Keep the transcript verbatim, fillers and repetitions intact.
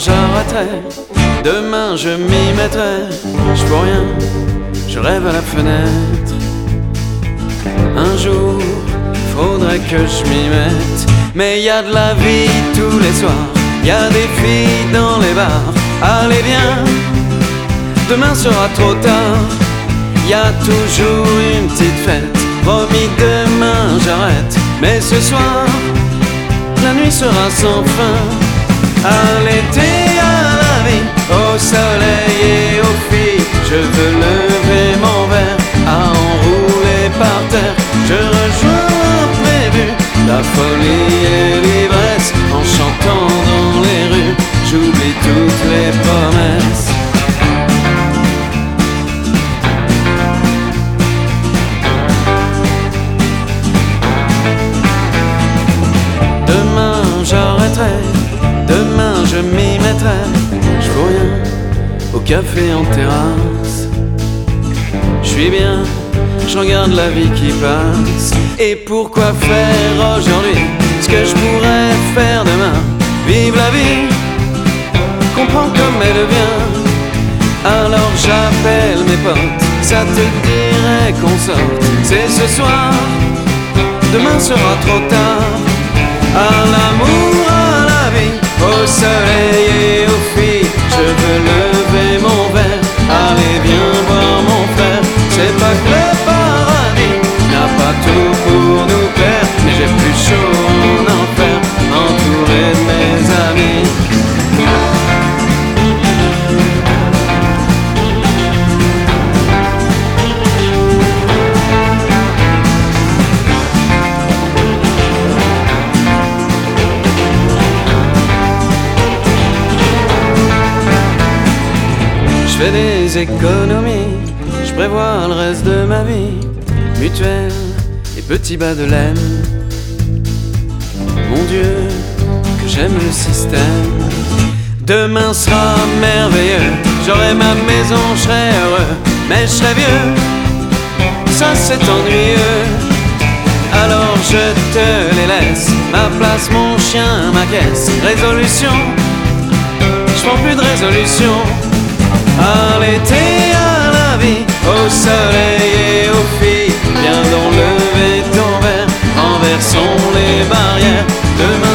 j'arrêterai, demain je m'y mettrai. Je peux rien, je rêve à la fenêtre. Un jour, faudrait que je m'y mette. Mais y a de la vie tous les soirs, y a des filles dans les bars. Allez viens, demain sera trop tard. Y a toujours une petite fête, promis demain j'arrête. Mais ce soir, la nuit sera sans fin. À l'été, à la vie, au soleil et aux filles, je veux lever mon verre à enrouler par terre. Je rejoins l'imprévu, la folie et l'ivresse. En chantant dans les rues, j'oublie toutes les promesses. Demain j'arrêterai, demain je m'y mettrai. Je veux rien, au café en terrasse. Je suis bien, je regarde la vie qui passe. Et pourquoi faire aujourd'hui ce que je pourrais faire demain? Vive la vie, comprends comme elle vient. Alors j'appelle mes potes, ça te dirait qu'on sorte. C'est ce soir, demain sera trop tard. À l'amour, à la vie, au soleil et aux filles, je veux lever mon verre. Allez viens voir mon frère, c'est pas que le paradis n'a pas tout pour nous plaire, mais j'ai plus chaud en enfer, entouré de mes amis. Je fais des économies, je prévois le reste de ma vie. Mutuelle et petits bas de laine. Mon Dieu, que j'aime le système. Demain sera merveilleux, j'aurai ma maison, je serai heureux. Mais je serai vieux, ça c'est ennuyeux. Alors je te les laisse, ma place, mon chien, ma caisse. Résolution, je prends plus de résolution. À l'été, à la vie, au soleil et aux filles, viens donc lever ton verre, renversons les barrières. Demain